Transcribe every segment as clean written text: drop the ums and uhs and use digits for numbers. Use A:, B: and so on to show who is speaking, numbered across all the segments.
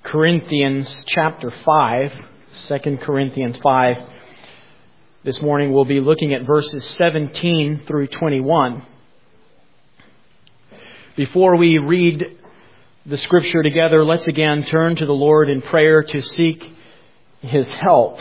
A: Corinthians chapter 5, 2 Corinthians 5. This morning we'll be looking at verses 17 through 21. Before we read the Scripture together, let's again turn to the Lord in prayer to seek His help.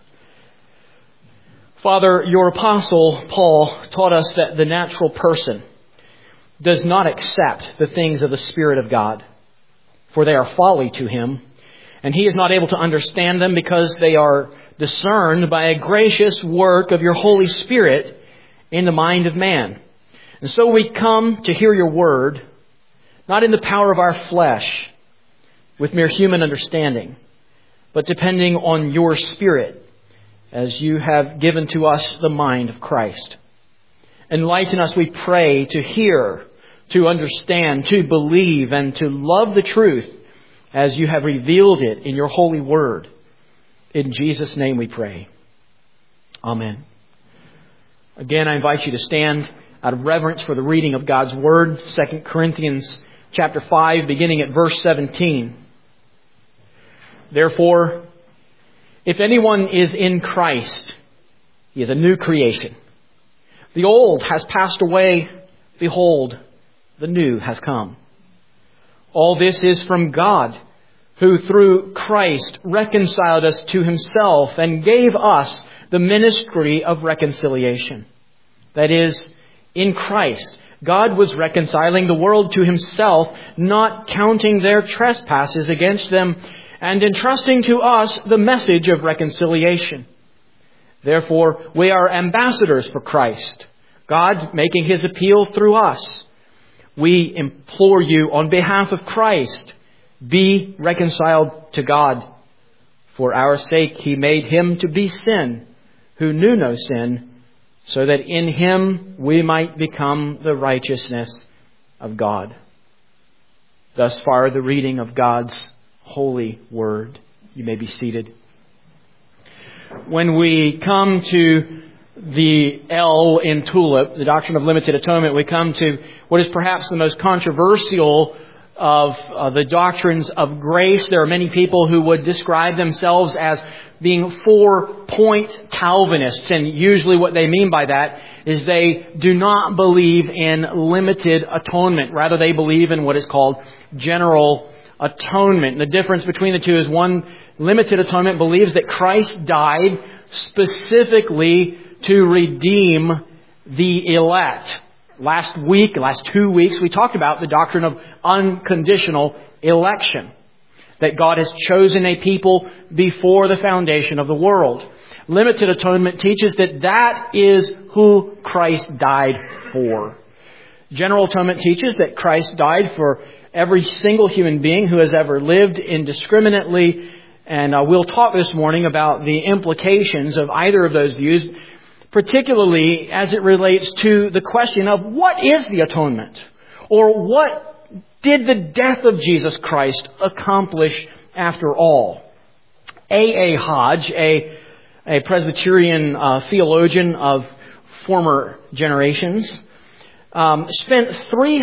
A: Father, your apostle Paul taught us that the natural person does not accept the things of the Spirit of God, for they are folly to him, and he is not able to understand them because they are discerned by a gracious work of your Holy Spirit in the mind of man. And so we come to hear your word, not in the power of our flesh, with mere human understanding, but depending on your Spirit, as you have given to us the mind of Christ. Enlighten us, we pray, to hear, to understand, to believe, and to love the truth as you have revealed it in your holy word. In Jesus' name we pray. Amen. Again, I invite you to stand out of reverence for the reading of God's word. 2 Corinthians chapter 5, beginning at verse 17. Therefore, if anyone is in Christ, he is a new creation. The old has passed away. Behold, the new has come. All this is from God, who through Christ reconciled us to Himself and gave us the ministry of reconciliation. That is, in Christ, God was reconciling the world to Himself, not counting their trespasses against them, and entrusting to us the message of reconciliation. Therefore, we are ambassadors for Christ, God making His appeal through us. We implore you on behalf of Christ, be reconciled to God. For our sake He made Him to be sin, who knew no sin, so that in Him we might become the righteousness of God. Thus far the reading of God's holy word. You may be seated. When we come to the L in TULIP, the doctrine of limited atonement, we come to what is perhaps the most controversial of the doctrines of grace. There are many people who would describe themselves as being 4-point Calvinists, and usually what they mean by that is they do not believe in limited atonement. Rather, they believe in what is called general atonement. The difference between the two is one, limited atonement believes that Christ died specifically to redeem the elect. Last 2 weeks, we talked about the doctrine of unconditional election. That God has chosen a people before the foundation of the world. Limited atonement teaches that that is who Christ died for. General atonement teaches that Christ died for every single human being who has ever lived indiscriminately. And we'll talk this morning about the implications of either of those views, particularly as it relates to the question of what is the atonement? Or what did the death of Jesus Christ accomplish after all? A. Hodge, a Presbyterian theologian of former generations, spent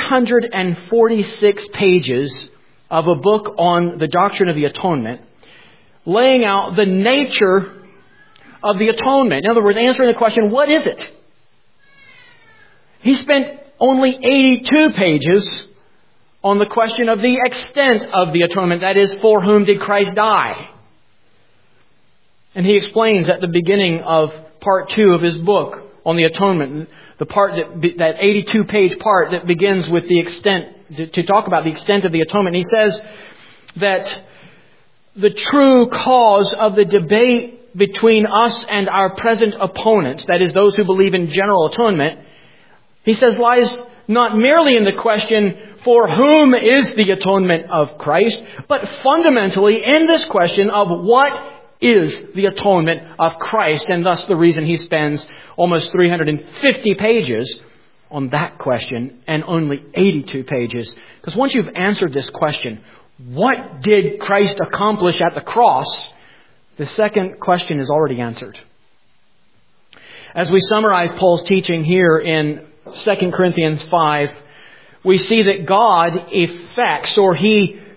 A: 346 pages of a book on the doctrine of the atonement, laying out the nature of the atonement. In other words, answering the question, what is it? He spent only 82 pages on the question of the extent of the atonement. That is, for whom did Christ die? And he explains at the beginning of part 2 of his book on the atonement, the part that 82-page part that begins with the extent, to talk about the extent of the atonement. He says that the true cause of the debate between us and our present opponents, that is, those who believe in general atonement, he says lies not merely in the question, for whom is the atonement of Christ, but fundamentally in this question of what is the atonement of Christ, and thus the reason he spends almost 350 pages on that question and only 82 pages. Because once you've answered this question, what did Christ accomplish at the cross? The second question is already answered. As we summarize Paul's teaching here in 2 Corinthians 5, we see that God effects, or He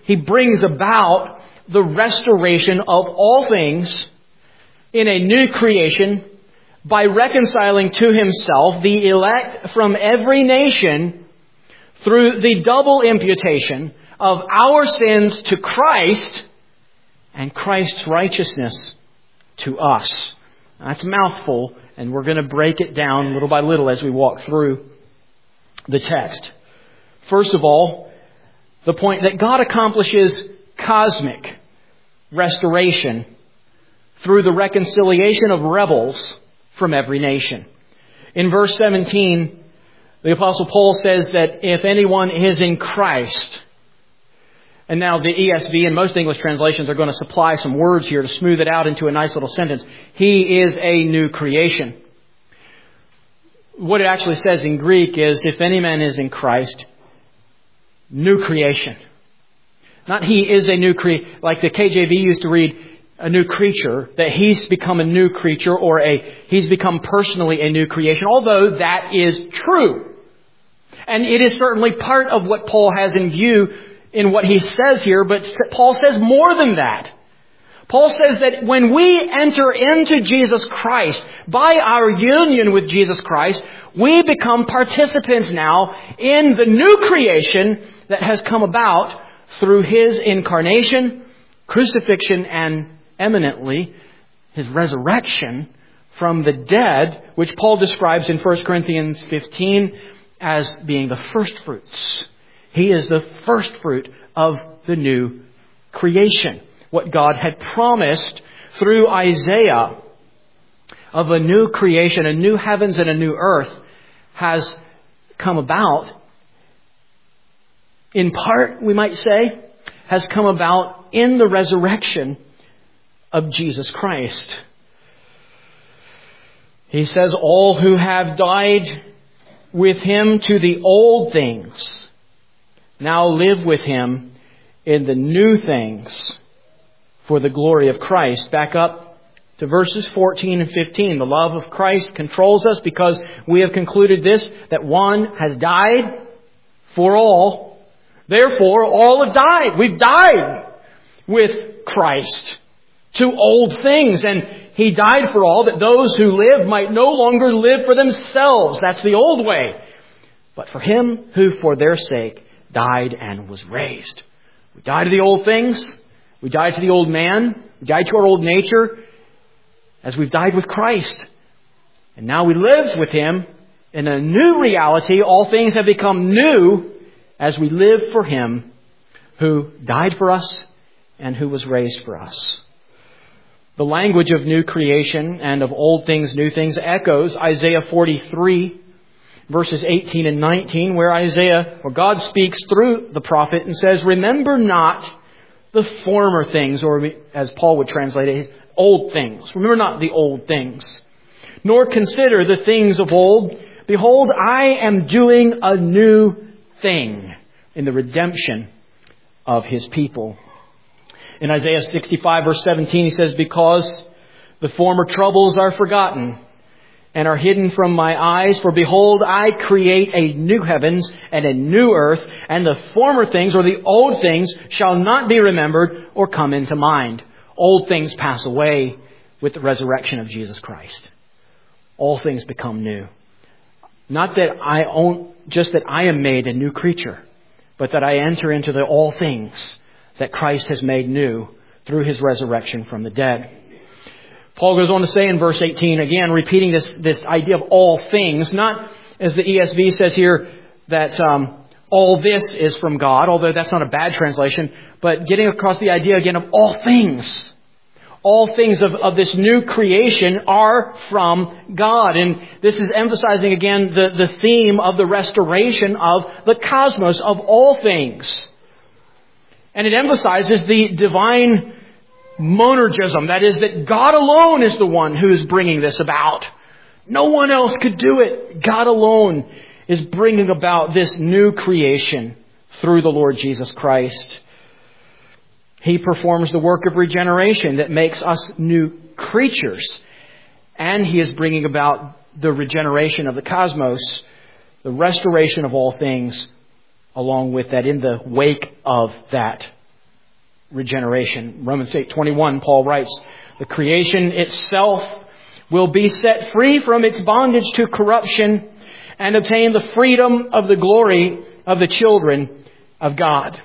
A: He brings about the restoration of all things in a new creation by reconciling to Himself the elect from every nation through the double imputation of our sins to Christ and Christ's righteousness to us. That's a mouthful, and we're going to break it down little by little as we walk through the text. First of all, the point that God accomplishes cosmic restoration through the reconciliation of rebels from every nation. In verse 17, the Apostle Paul says that if anyone is in Christ, and now the ESV and most English translations are going to supply some words here to smooth it out into a nice little sentence. He is a new creation. What it actually says in Greek is, if any man is in Christ, new creation. Not he is a new creation, like the KJV used to read, a new creature, that he's become a new creature or he's become personally a new creation, although that is true. And it is certainly part of what Paul has in view in what he says here, but Paul says more than that. Paul says that when we enter into Jesus Christ, by our union with Jesus Christ, we become participants now in the new creation that has come about through His incarnation, crucifixion, and eminently His resurrection from the dead, which Paul describes in 1 Corinthians 15 as being the first fruits. He is the first fruit of the new creation. What God had promised through Isaiah of a new creation, a new heavens and a new earth, has come about. In part, we might say, has come about in the resurrection of Jesus Christ. He says, all who have died with Him to the old things now live with Him in the new things for the glory of Christ. Back up to verses 14 and 15. The love of Christ controls us because we have concluded this, that one has died for all. Therefore, all have died. We've died with Christ to old things. And He died for all, that those who live might no longer live for themselves. That's the old way. But for Him who for their sake died and was raised. We died to the old things. We died to the old man. We died to our old nature as we've died with Christ. And now we live with Him in a new reality. All things have become new as we live for Him who died for us and who was raised for us. The language of new creation and of old things, new things echoes Isaiah 43, verses 18 and 19, where God speaks through the prophet and says, remember not the former things, or as Paul would translate it, old things. Remember not the old things, nor consider the things of old. Behold, I am doing a new thing in the redemption of His people. In Isaiah 65, verse 17, He says, because the former troubles are forgotten and are hidden from my eyes. For behold, I create a new heavens and a new earth, and the former things, or the old things, shall not be remembered or come into mind. Old things pass away with the resurrection of Jesus Christ. All things become new. Not that just that I am made a new creature, but that I enter into the all things that Christ has made new through His resurrection from the dead. Paul goes on to say in verse 18, again, repeating this idea of all things, not as the ESV says here, that all this is from God, although that's not a bad translation, but getting across the idea again of all things. All things of this new creation are from God. And this is emphasizing again the theme of the restoration of the cosmos, of all things. And it emphasizes the divine monergism. That is, that God alone is the one who is bringing this about. No one else could do it. God alone is bringing about this new creation through the Lord Jesus Christ. He performs the work of regeneration that makes us new creatures. And He is bringing about the regeneration of the cosmos, the restoration of all things, along with that, in the wake of that regeneration. Romans 8:21, Paul writes, the creation itself will be set free from its bondage to corruption and obtain the freedom of the glory of the children of God.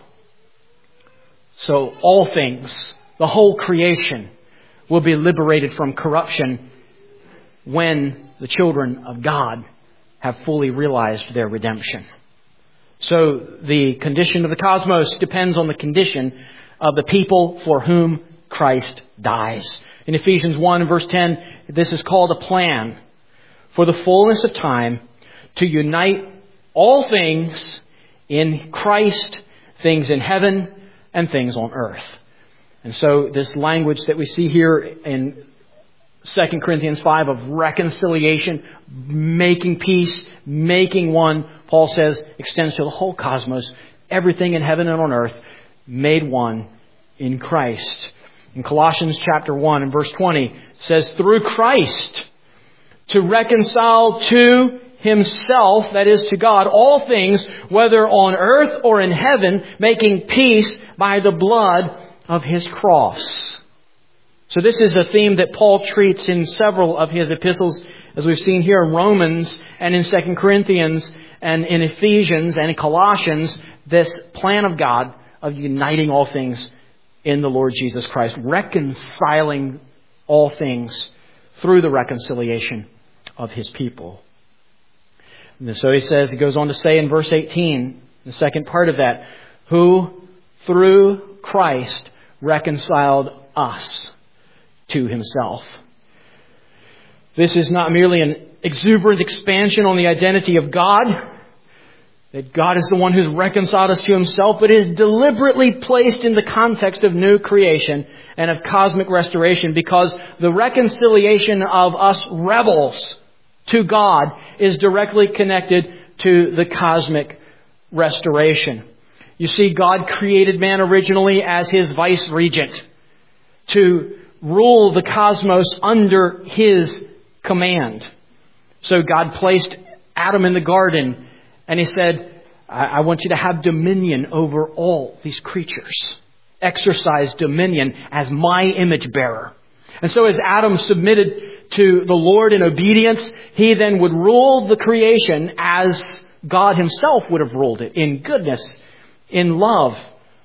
A: So all things, the whole creation, will be liberated from corruption when the children of God have fully realized their redemption. So the condition of the cosmos depends on the condition of the people for whom Christ dies. In Ephesians 1 verse 10, this is called a plan for the fullness of time to unite all things in Christ, things in heaven and things on earth. And so this language that we see here in 2 Corinthians 5 of reconciliation, making peace, making one, Paul says, extends to the whole cosmos, everything in heaven and on earth, made one in Christ. In Colossians chapter 1 and verse 20, it says, through Christ, to reconcile to Himself, that is to God, all things, whether on earth or in heaven, making peace by the blood of His cross. So this is a theme that Paul treats in several of his epistles, as we've seen here in Romans and in 2 Corinthians and in Ephesians and in Colossians, this plan of God of uniting all things in the Lord Jesus Christ, reconciling all things through the reconciliation of His people. And so he goes on to say in verse 18, the second part of that, who through Christ reconciled us to Himself. This is not merely an exuberant expansion on the identity of God, that God is the one who's reconciled us to Himself, but is deliberately placed in the context of new creation and of cosmic restoration, because the reconciliation of us rebels to God is directly connected to the cosmic restoration. You see, God created man originally as His vice regent to rule the cosmos under His command. So God placed Adam in the garden and He said, I want you to have dominion over all these creatures. Exercise dominion as my image bearer. And so as Adam submitted to the Lord in obedience, he then would rule the creation as God Himself would have ruled it, in goodness, in love.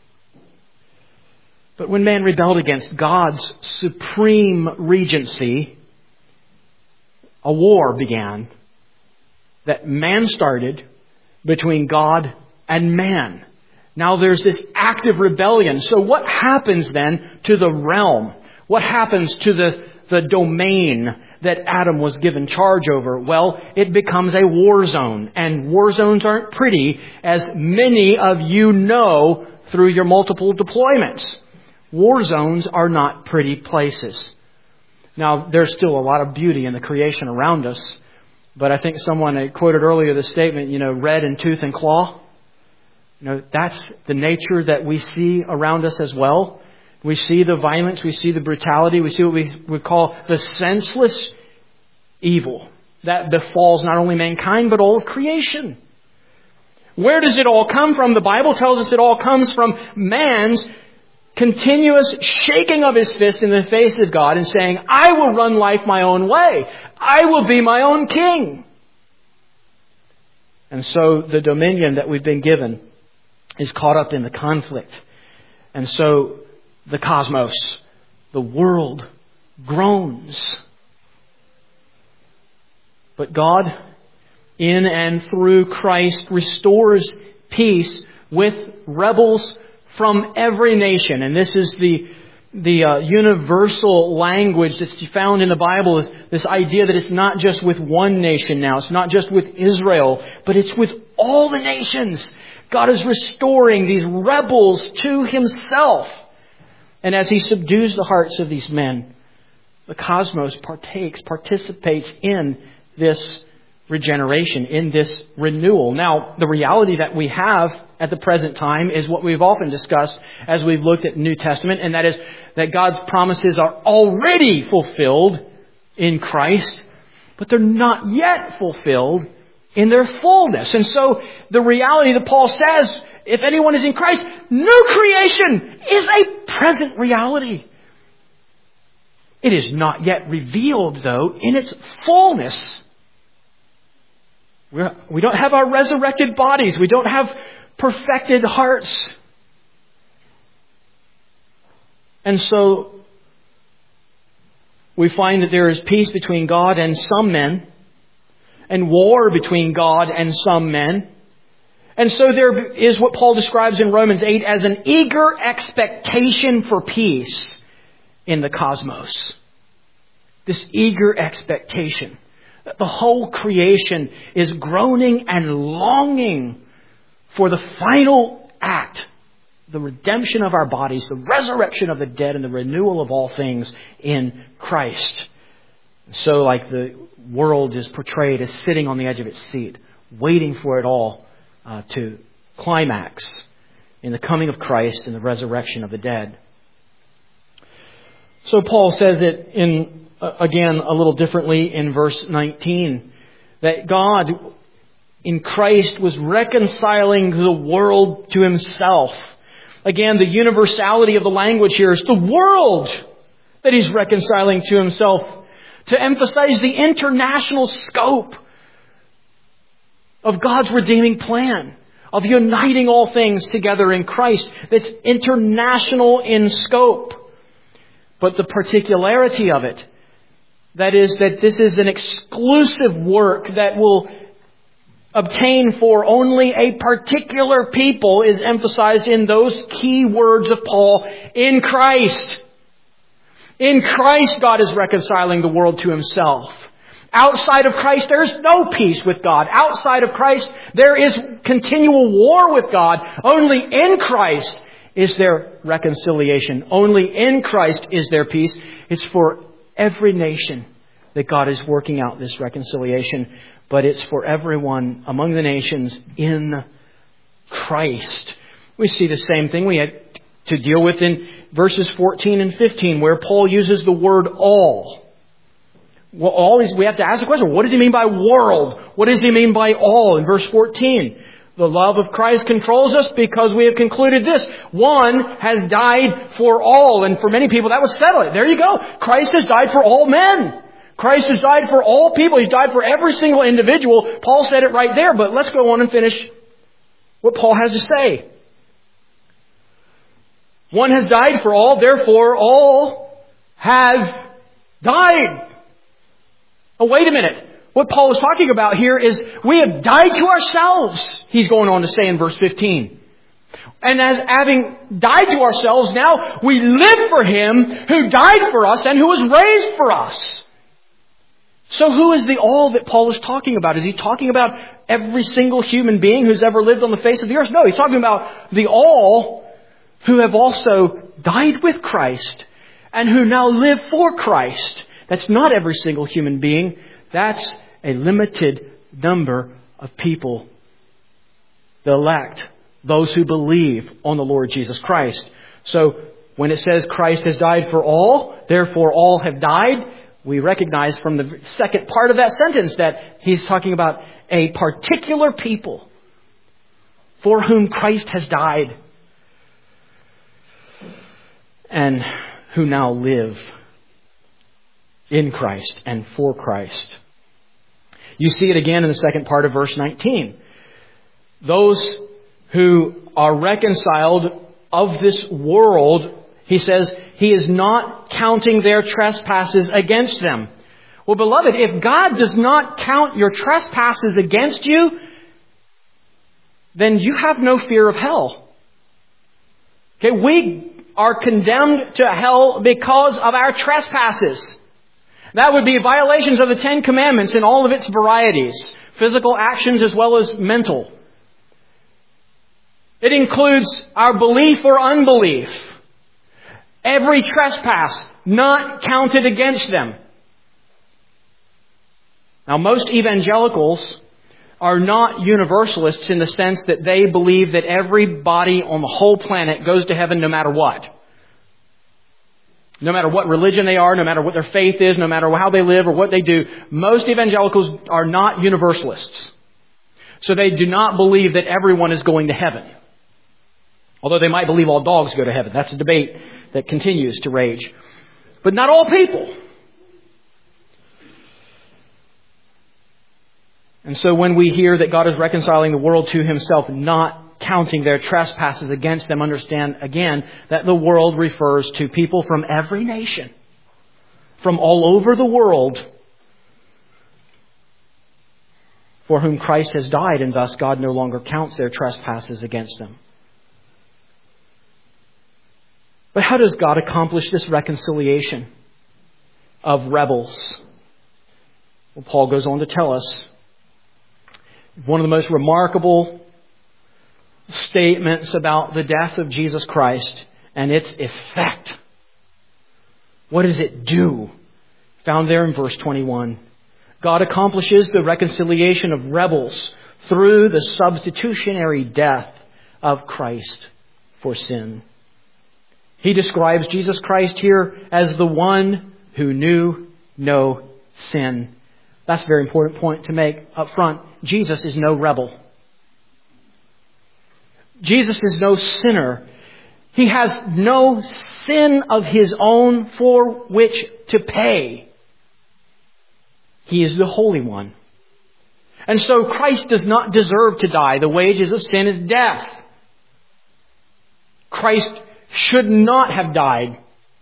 A: But when man rebelled against God's supreme regency, a war began that man started between God and man. Now there's this active rebellion. So what happens then to the realm? What happens to the domain that Adam was given charge over? Well, it becomes a war zone. And war zones aren't pretty, as many of you know through your multiple deployments. War zones are not pretty places. Now, there's still a lot of beauty in the creation around us. But I think someone quoted earlier the statement, red in tooth and claw. That's the nature that we see around us as well. We see the violence, we see the brutality, we see what we would call the senseless evil that befalls not only mankind, but all of creation. Where does it all come from? The Bible tells us it all comes from man's continuous shaking of his fist in the face of God and saying, I will run life my own way. I will be my own king. And so the dominion that we've been given is caught up in the conflict. And so the cosmos, the world, groans. But God, in and through Christ, restores peace with rebels from every nation. And this is the universal language that's found in the Bible, is this idea that it's not just with one nation now. It's not just with Israel, but it's with all the nations. God is restoring these rebels to Himself. And as He subdues the hearts of these men, the cosmos participates in this regeneration, in this renewal. Now, the reality that we have at the present time is what we've often discussed as we've looked at the New Testament, and that is that God's promises are already fulfilled in Christ, but they're not yet fulfilled in their fullness. And so the reality that Paul says if anyone is in Christ, new creation is a present reality. It is not yet revealed, though, in its fullness. We don't have our resurrected bodies. We don't have perfected hearts. And so we find that there is peace between God and some men, and war between God and some men. And so there is what Paul describes in Romans 8 as an eager expectation for peace in the cosmos. This eager expectation that the whole creation is groaning and longing for the final act, the redemption of our bodies, the resurrection of the dead, and the renewal of all things in Christ. So like the world is portrayed as sitting on the edge of its seat, waiting for it all to climax in the coming of Christ and the resurrection of the dead. So Paul says it again a little differently in verse 19, that God in Christ was reconciling the world to Himself. Again, the universality of the language here is the world that He's reconciling to Himself, to emphasize the international scope of God's redeeming plan, of uniting all things together in Christ. That's international in scope. But the particularity of it, that is that this is an exclusive work that will obtain for only a particular people, is emphasized in those key words of Paul, in Christ. In Christ, God is reconciling the world to Himself. Outside of Christ, there is no peace with God. Outside of Christ, there is continual war with God. Only in Christ is there reconciliation. Only in Christ is there peace. It's for every nation that God is working out this reconciliation. But it's for everyone among the nations in Christ. We see the same thing we had to deal with in verses 14 and 15, where Paul uses the word all. Well, all is, we have to ask the question, what does he mean by world? What does he mean by all? In verse 14, the love of Christ controls us because we have concluded this: one has died for all. And for many people that would settle it. There you go. Christ has died for all men. Christ has died for all people. He's died for every single individual. Paul said it right there, but let's go on and finish what Paul has to say. One has died for all, therefore all have died. Oh, wait a minute. What Paul is talking about here is we have died to ourselves, he's going on to say in verse 15. And as having died to ourselves, now we live for Him who died for us and who was raised for us. So who is the all that Paul is talking about? Is he talking about every single human being who's ever lived on the face of the earth? No, he's talking about the all who have also died with Christ and who now live for Christ. That's not every single human being. That's a limited number of people. The elect, those who believe on the Lord Jesus Christ. So when it says Christ has died for all, therefore all have died, we recognize from the second part of that sentence that he's talking about a particular people for whom Christ has died and who now live in Christ and for Christ. You see it again in the second part of verse 19. Those who are reconciled of this world, he says, He is not counting their trespasses against them. Well, beloved, if God does not count your trespasses against you, then you have no fear of hell. Okay, we are condemned to hell because of our trespasses. That would be violations of the Ten Commandments in all of its varieties, physical actions as well as mental. It includes our belief or unbelief. Every trespass not counted against them. Now, most evangelicals are not universalists in the sense that they believe that everybody on the whole planet goes to heaven no matter what. No matter what religion they are, no matter what their faith is, no matter how they live or what they do, most evangelicals are not universalists. So they do not believe that everyone is going to heaven. Although they might believe all dogs go to heaven. That's a debate that continues to rage. But not all people. And so when we hear that God is reconciling the world to Himself, not counting their trespasses against them, understand again that the world refers to people from every nation, from all over the world, for whom Christ has died, and thus God no longer counts their trespasses against them. But how does God accomplish this reconciliation of rebels? Well, Paul goes on to tell us one of the most remarkable statements about the death of Jesus Christ and its effect. What does it do? Found there in verse 21. God accomplishes the reconciliation of rebels through the substitutionary death of Christ for sin. He describes Jesus Christ here as the one who knew no sin. That's a very important point to make up front. Jesus is no rebel. Jesus is no sinner. He has no sin of His own for which to pay. He is the Holy One. And so Christ does not deserve to die. The wages of sin is death. Christ should not have died.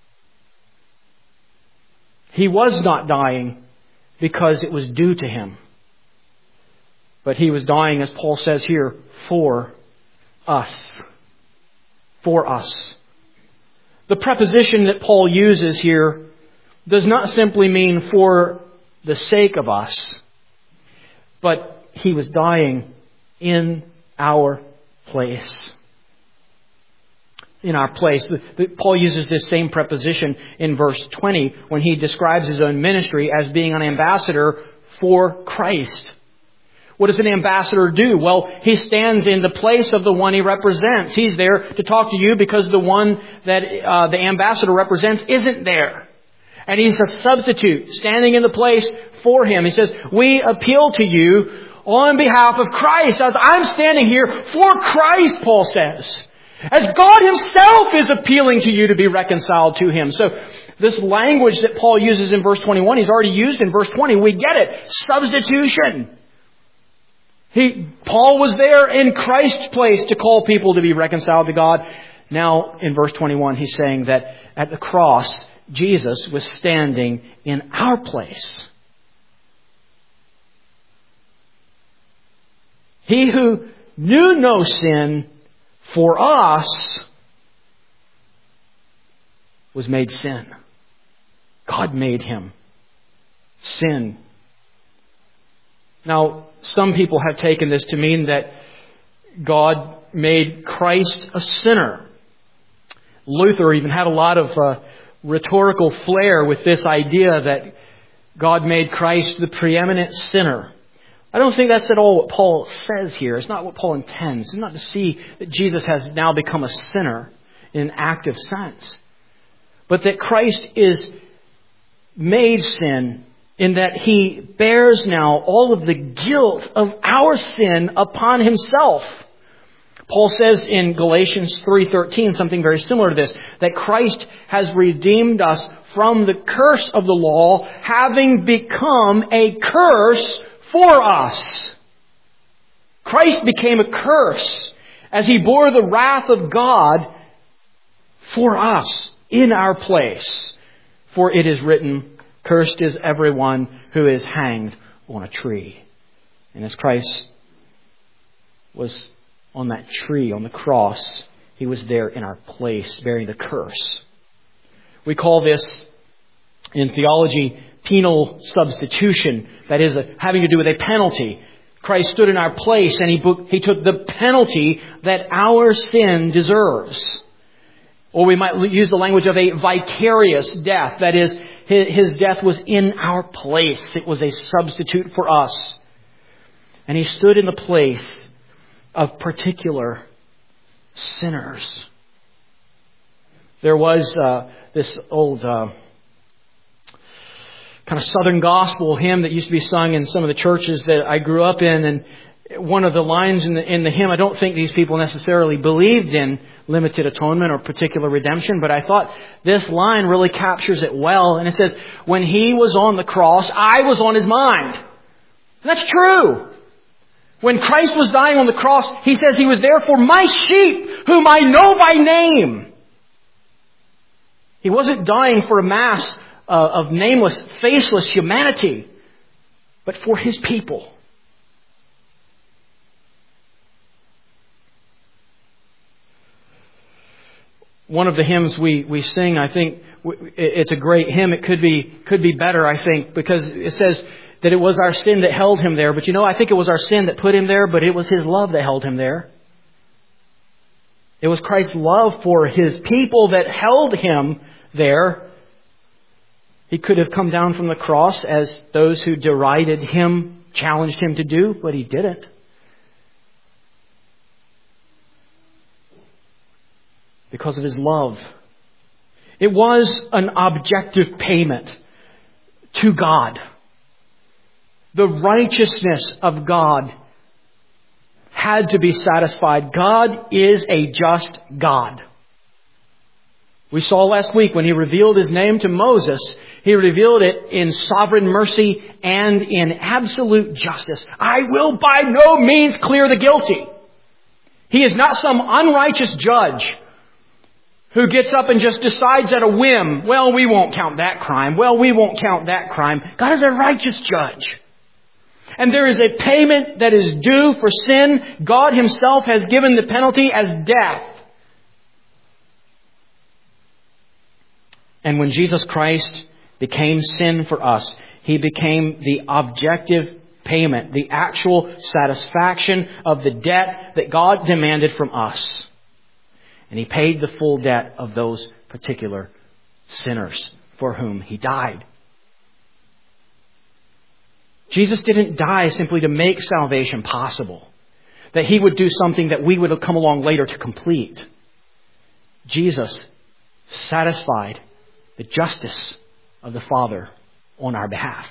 A: He was not dying because it was due to Him. But He was dying, as Paul says here, for us. For us. The preposition that Paul uses here does not simply mean for the sake of us, but He was dying in our place. In our place. Paul uses this same preposition in verse 20 when he describes his own ministry as being an ambassador for Christ. What does an ambassador do? Well, he stands in the place of the one he represents. He's there to talk to you because the one that the ambassador represents isn't there. And he's a substitute standing in the place for him. He says, we appeal to you on behalf of Christ. As I'm standing here for Christ, Paul says. As God Himself is appealing to you to be reconciled to Him. So this language that Paul uses in verse 21, he's already used in verse 20. We get it. Substitution. Paul was there in Christ's place to call people to be reconciled to God. Now, in verse 21, he's saying that at the cross, Jesus was standing in our place. He who knew no sin for us was made sin. God made Him sin. Now, some people have taken this to mean that God made Christ a sinner. Luther even had a lot of rhetorical flair with this idea that God made Christ the preeminent sinner. I don't think that's at all what Paul says here. It's not what Paul intends. It's not to see that Jesus has now become a sinner in an active sense. But that Christ is made sin in that He bears now all of the guilt of our sin upon Himself. Paul says in Galatians 3:13 something very similar to this, that Christ has redeemed us from the curse of the law, having become a curse for us. Christ became a curse as He bore the wrath of God for us in our place. For it is written, cursed is everyone who is hanged on a tree. And as Christ was on that tree, on the cross, He was there in our place, bearing the curse. We call this, in theology, penal substitution. That is, having to do with a penalty. Christ stood in our place and He took the penalty that our sin deserves. Or we might use the language of a vicarious death. That is, His death was in our place. It was a substitute for us. And He stood in the place of particular sinners. There was this old kind of Southern gospel hymn that used to be sung in some of the churches that I grew up in, and one of the lines in the hymn, I don't think these people necessarily believed in limited atonement or particular redemption, but I thought this line really captures it well. And it says, when He was on the cross, I was on His mind. And that's true. When Christ was dying on the cross, He says He was there for my sheep, whom I know by name. He wasn't dying for a mass of nameless, faceless humanity, but for His people. One of the hymns we sing, I think it's a great hymn. It could be better, I think, because it says that it was our sin that held Him there. But I think it was our sin that put Him there, but it was His love that held Him there. It was Christ's love for His people that held Him there. He could have come down from the cross as those who derided Him challenged Him to do, but He didn't. Because of His love. It was an objective payment to God. The righteousness of God had to be satisfied. God is a just God. We saw last week when He revealed His name to Moses, He revealed it in sovereign mercy and in absolute justice. I will by no means clear the guilty. He is not some unrighteous judge who gets up and just decides at a whim, well, we won't count that crime. Well, we won't count that crime. God is a righteous judge. And there is a payment that is due for sin. God Himself has given the penalty as death. And when Jesus Christ became sin for us, He became the objective payment, the actual satisfaction of the debt that God demanded from us. And He paid the full debt of those particular sinners for whom He died. Jesus didn't die simply to make salvation possible, that He would do something that we would have come along later to complete. Jesus satisfied the justice of the Father on our behalf.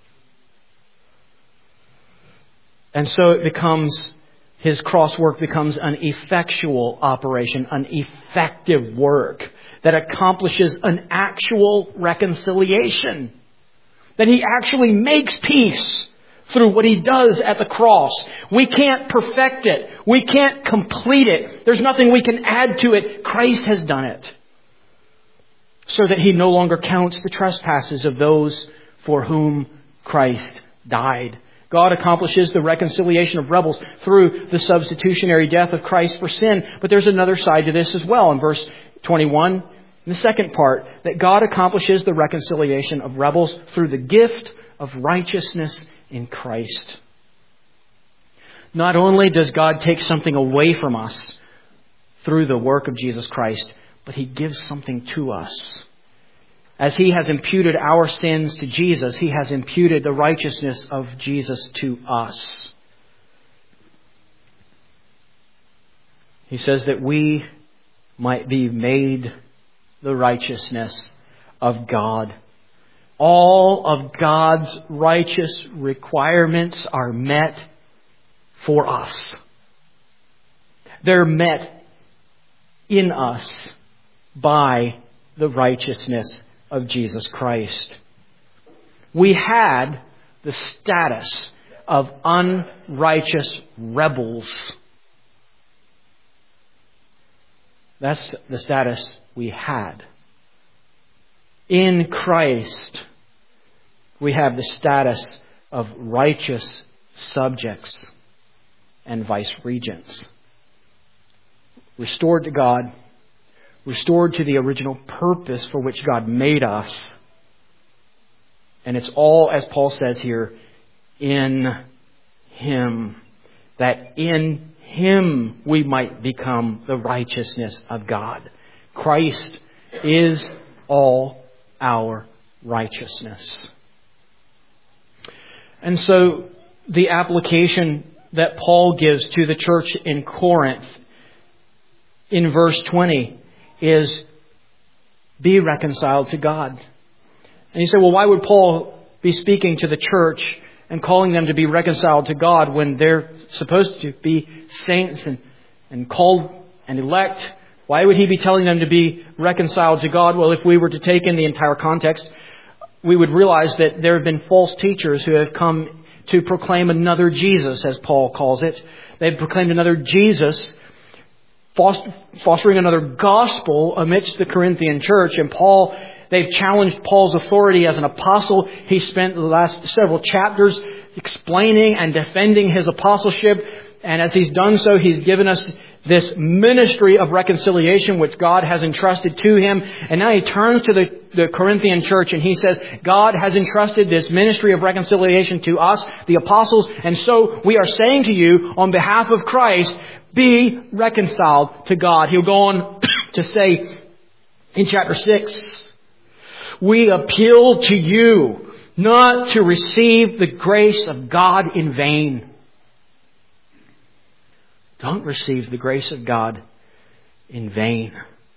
A: And so it becomes, His cross work becomes an effectual operation, an effective work that accomplishes an actual reconciliation. That He actually makes peace through what He does at the cross. We can't perfect it. We can't complete it. There's nothing we can add to it. Christ has done it. So that He no longer counts the trespasses of those for whom Christ died. God accomplishes the reconciliation of rebels through the substitutionary death of Christ for sin. But there's another side to this as well. In verse 21, in the second part, that God accomplishes the reconciliation of rebels through the gift of righteousness in Christ. Not only does God take something away from us through the work of Jesus Christ, but He gives something to us. As He has imputed our sins to Jesus, He has imputed the righteousness of Jesus to us. He says that we might be made the righteousness of God. All of God's righteous requirements are met for us. They're met in us by the righteousness of Jesus Christ. We had the status of unrighteous rebels. That's the status we had. In Christ, we have the status of righteous subjects and vice-regents. Restored to God, restored to the original purpose for which God made us. And it's all, as Paul says here, in Him. That in Him we might become the righteousness of God. Christ is all our righteousness. And so the application that Paul gives to the church in Corinth in verse 20 is, be reconciled to God. And you say, well, why would Paul be speaking to the church and calling them to be reconciled to God when they're supposed to be saints and called and elect? Why would He be telling them to be reconciled to God? Well, if we were to take in the entire context, we would realize that there have been false teachers who have come to proclaim another Jesus, as Paul calls it. They've proclaimed another Jesus, fostering another gospel amidst the Corinthian church. And they've challenged Paul's authority as an apostle. He spent the last several chapters explaining and defending his apostleship. And as he's done so, he's given us this ministry of reconciliation which God has entrusted to him. And now he turns to the Corinthian church and he says, God has entrusted this ministry of reconciliation to us, the apostles. And so we are saying to you on behalf of Christ, be reconciled to God. He'll go on to say in chapter 6, we appeal to you not to receive the grace of God in vain. Don't receive the grace of God in vain.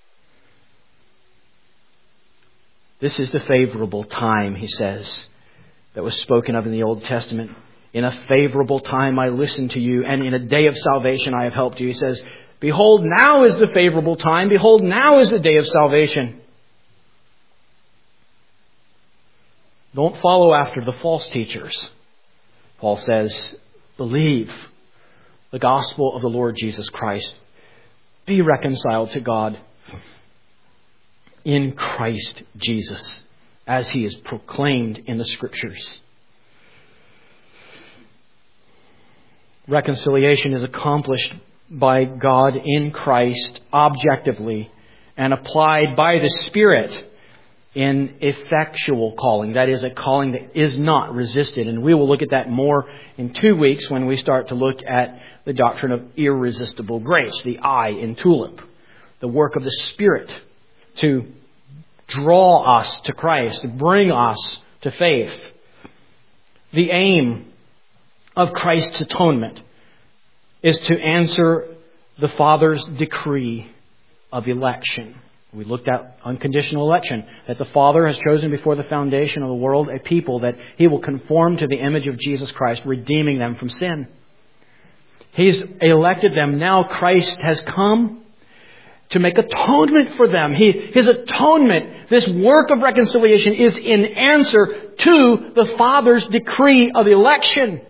A: This is the favorable time, he says, that was spoken of in the Old Testament. In a favorable time I listened to you, and in a day of salvation I have helped you. He says, behold, now is the favorable time. Behold, now is the day of salvation. Don't follow after the false teachers. Paul says, believe the gospel of the Lord Jesus Christ. Be reconciled to God in Christ Jesus, as He is proclaimed in the Scriptures. Reconciliation is accomplished by God in Christ objectively and applied by the Spirit in effectual calling. That is, a calling that is not resisted. And we will look at that more in 2 weeks when we start to look at the doctrine of irresistible grace, the I in TULIP, the work of the Spirit to draw us to Christ, to bring us to faith. The aim of Christ's atonement is to answer the Father's decree of election. We looked at unconditional election, that the Father has chosen before the foundation of the world a people that He will conform to the image of Jesus Christ, redeeming them from sin. He's elected them. Now Christ has come to make atonement for them. His atonement, this work of reconciliation, is in answer to the Father's decree of election.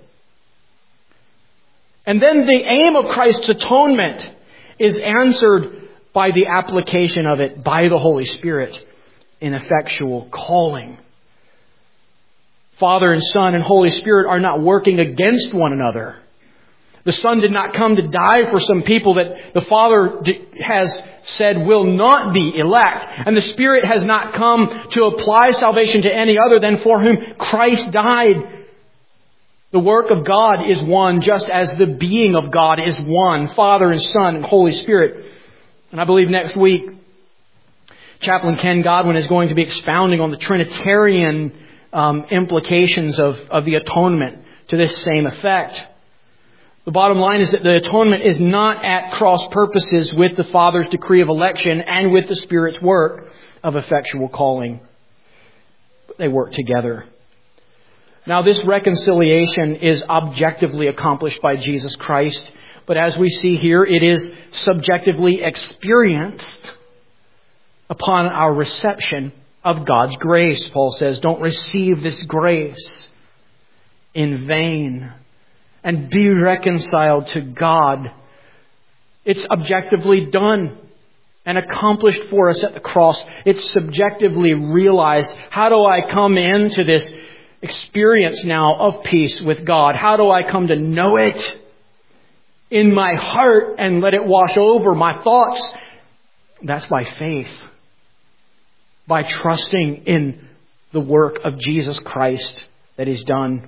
A: And then the aim of Christ's atonement is answered by the application of it by the Holy Spirit in effectual calling. Father and Son and Holy Spirit are not working against one another. The Son did not come to die for some people that the Father has said will not be elect. And the Spirit has not come to apply salvation to any other than for whom Christ died. The work of God is one, just as the being of God is one. Father and Son and Holy Spirit. And I believe next week, Chaplain Ken Godwin is going to be expounding on the Trinitarian implications of the atonement to this same effect. The bottom line is that the atonement is not at cross purposes with the Father's decree of election and with the Spirit's work of effectual calling. But they work together. Now, this reconciliation is objectively accomplished by Jesus Christ. But as we see here, it is subjectively experienced upon our reception of God's grace. Paul says, don't receive this grace in vain and be reconciled to God. It's objectively done and accomplished for us at the cross. It's subjectively realized. How do I come into this experience now of peace with God? How do I come to know it in my heart and let it wash over my thoughts? That's by faith. By trusting in the work of Jesus Christ that He's done.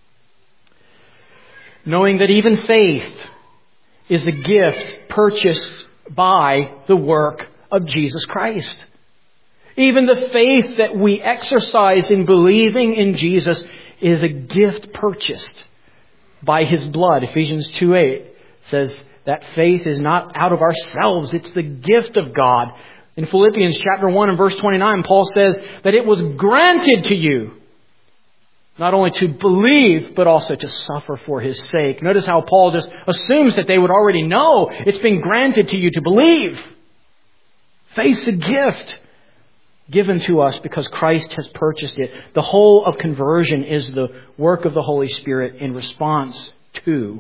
A: Knowing that even faith is a gift purchased by the work of Jesus Christ. Even the faith that we exercise in believing in Jesus is a gift purchased by His blood. Ephesians 2:8 says that faith is not out of ourselves. It's the gift of God. In Philippians chapter 1 and verse 29, Paul says that it was granted to you Not only to believe, but also to suffer for His sake. Notice how Paul just assumes that they would already know it's been granted to you to believe. Faith's a gift given to us because Christ has purchased it. The whole of conversion is the work of the Holy Spirit in response to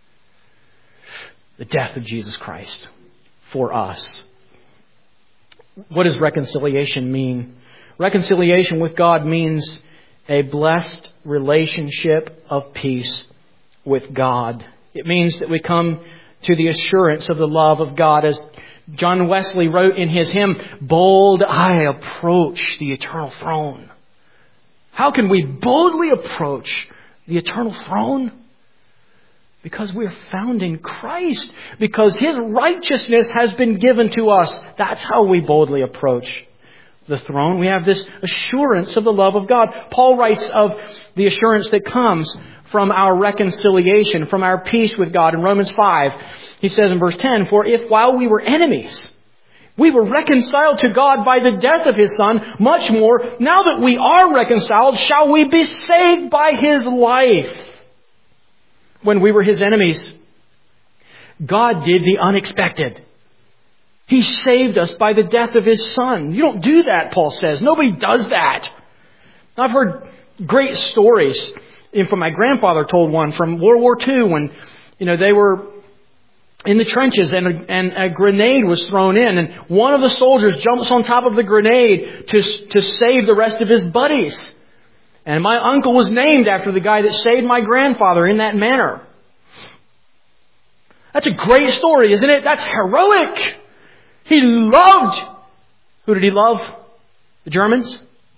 A: the death of Jesus Christ for us. What does reconciliation mean? Reconciliation with God means a blessed relationship of peace with God. It means that we come to the assurance of the love of God. As John Wesley wrote in his hymn, "Bold I approach the eternal throne." How can we boldly approach the eternal throne? Because we are found in Christ. Because His righteousness has been given to us. That's how we boldly approach the throne. We have this assurance of the love of God. Paul writes of the assurance that comes from our reconciliation, from our peace with God in Romans 5. He says in verse 10, "For if while we were enemies, we were reconciled to God by the death of His Son, much more, now that we are reconciled, shall we be saved by His life." When we were His enemies, God did the unexpected. He saved us by the death of His Son. You don't do that, Paul says. Nobody does that. I've heard great stories. From my grandfather told one from World War II when, they were in the trenches and a grenade was thrown in, and one of the soldiers jumps on top of the grenade to save the rest of his buddies. And my uncle was named after the guy that saved my grandfather in that manner. That's a great story, isn't it? That's heroic. He loved... Who did he love? The Germans?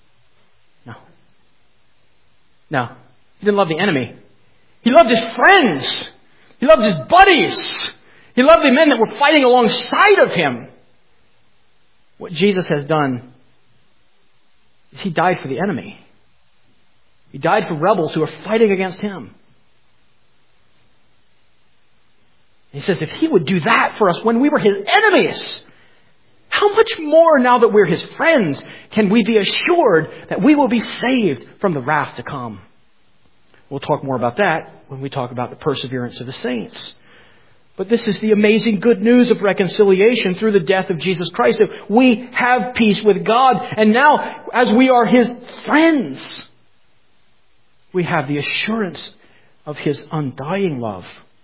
A: No. He didn't love the enemy. He loved his friends. He loved his buddies. He loved the men that were fighting alongside of him. What Jesus has done is He died for the enemy. He died for rebels who are fighting against Him. He says if He would do that for us when we were His enemies, how much more now that we're His friends can we be assured that we will be saved from the wrath to come? We'll talk more about that when we talk about the perseverance of the saints. But this is the amazing good news of reconciliation through the death of Jesus Christ, that we have peace with God. And now, as we are His friends, we have the assurance of His undying love.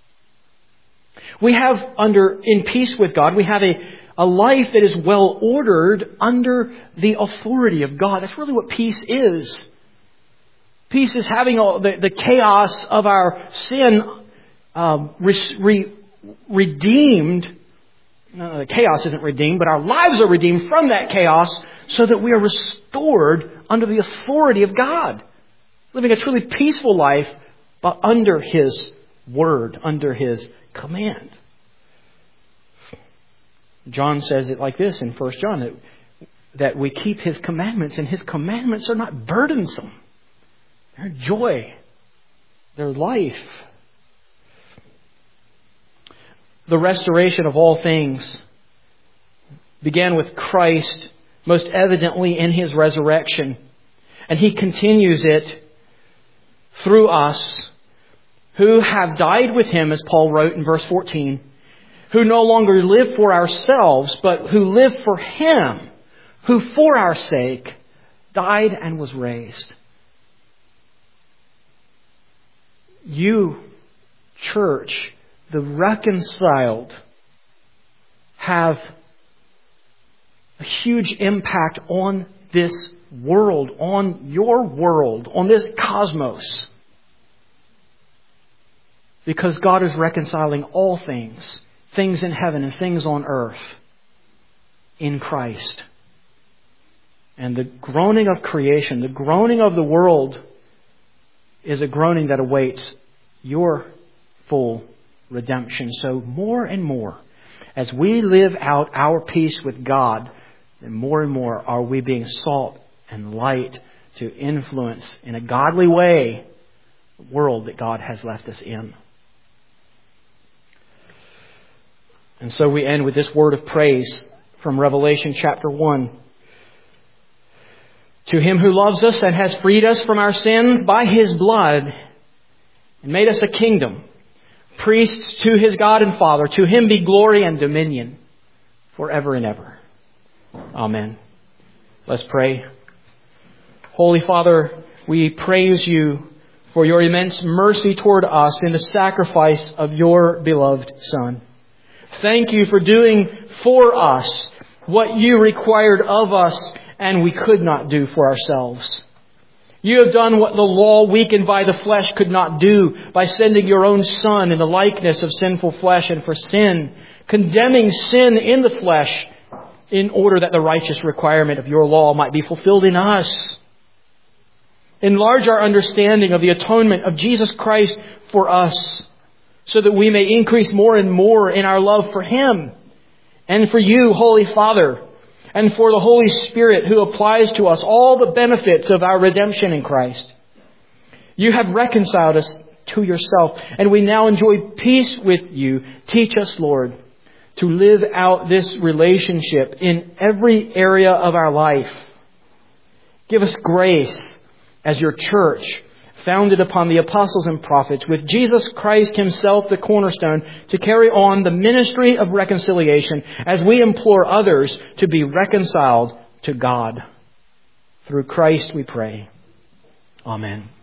A: We have in peace with God, we have a life that is well ordered under the authority of God. That's really what peace is. Peace is having the chaos of our sin redeemed. No, the chaos isn't redeemed, but our lives are redeemed from that chaos so that we are restored under the authority of God. Living a truly peaceful life, but under His word, under His command. John says it like this in 1 John, that we keep His commandments, and His commandments are not burdensome. They're joy. They're life. The restoration of all things began with Christ, most evidently in His resurrection. And He continues it through us who have died with Him, as Paul wrote in verse 14, who no longer live for ourselves, but who live for Him, who for our sake died and was raised. You, church, the reconciled, have a huge impact on this world, on your world, on this cosmos. Because God is reconciling all things, things in heaven and things on earth, in Christ. And the groaning of creation, the groaning of the world, is a groaning that awaits your full redemption. So more and more, as we live out our peace with God, then more and more are we being salt and light to influence in a godly way the world that God has left us in. And so we end with this word of praise from Revelation chapter 1. To Him who loves us and has freed us from our sins by His blood and made us a kingdom, priests to His God and Father, to Him be glory and dominion forever and ever. Amen. Let's pray. Holy Father, we praise You for Your immense mercy toward us in the sacrifice of Your beloved Son. Thank You for doing for us what You required of us and we could not do for ourselves. You have done what the law, weakened by the flesh, could not do by sending Your own Son in the likeness of sinful flesh and for sin, condemning sin in the flesh in order that the righteous requirement of Your law might be fulfilled in us. Enlarge our understanding of the atonement of Jesus Christ for us, so that we may increase more and more in our love for Him and for You, Holy Father, and for the Holy Spirit who applies to us all the benefits of our redemption in Christ. You have reconciled us to Yourself, and we now enjoy peace with You. Teach us, Lord, to live out this relationship in every area of our life. Give us grace as Your church, founded upon the apostles and prophets, with Jesus Christ Himself the cornerstone, to carry on the ministry of reconciliation as we implore others to be reconciled to God. Through Christ we pray. Amen.